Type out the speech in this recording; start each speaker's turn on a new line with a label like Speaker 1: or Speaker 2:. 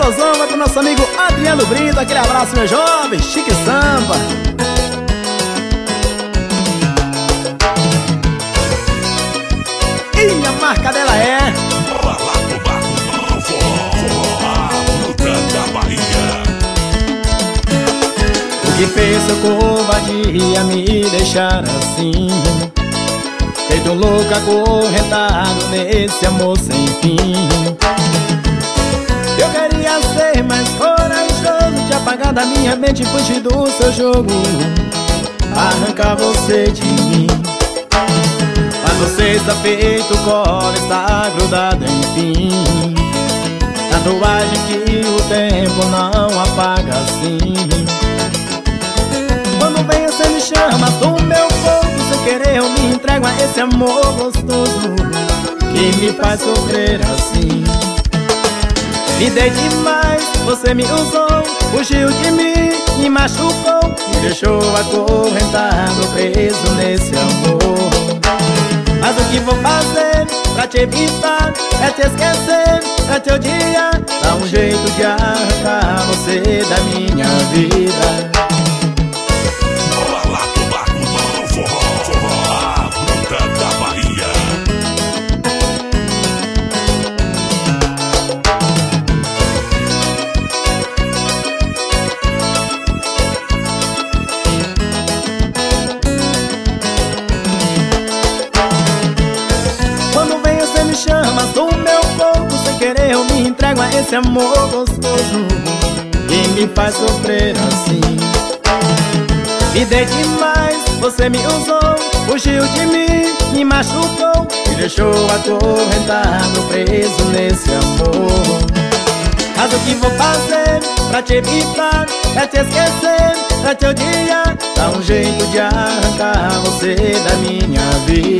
Speaker 1: Geralzão vai pro nosso amigo Adriano Brito. Aquele abraço, meu jovem, chique samba. E a marca dela é o que fez seu covardia me deixar assim, feito louco acorrentado nesse amor sem fim. Eu queria ser mais corajoso, te apagar da minha mente, fugir do seu jogo, arrancar você de mim. Mas você está feito cola, está grudado enfim, tatuagem que o tempo não apaga assim. Quando vem você me chama do meu corpo, sem querer eu me entrego a esse amor gostoso que me faz sofrer assim. Me dei demais, você me usou, fugiu de mim, me machucou, me deixou acorrentado, preso nesse amor. Mas o que vou fazer pra te evitar, é te esquecer, é teu dia, dá um jeito de arrancar você da minha vida. Chama do meu corpo, sem querer eu me entrego a esse amor gostoso que me faz sofrer assim. Me dei demais, você me usou, fugiu de mim, me machucou, me deixou acorrentado, preso nesse amor. Mas o que vou fazer pra te evitar, é te esquecer, é teu dia, dá um jeito de arrancar você da minha vida.